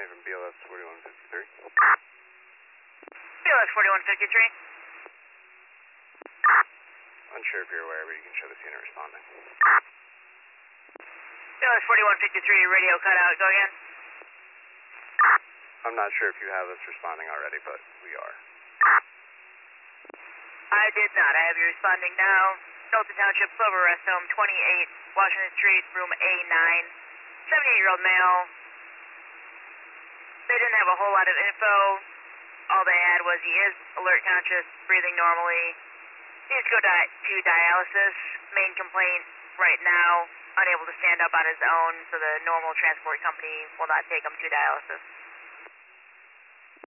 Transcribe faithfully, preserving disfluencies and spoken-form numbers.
calling from B L S forty-one fifty-three. B L S forty-one fifty-three. Unsure if you're aware, but you can show the unit responding. B L S forty-one fifty-three, radio cutout, go again. I'm not sure if you have us responding already, but we are. I did not. I have you responding now. Dalton Township, Clover Rest Home, twenty-eight Washington Street, room A nine. seventy-eight-year-old male. They didn't have a whole lot of info. All they had was he is alert, conscious, breathing normally. Needs to go di to dialysis. Main complaint right now, unable to stand up on his own, so the normal transport company will not take him to dialysis.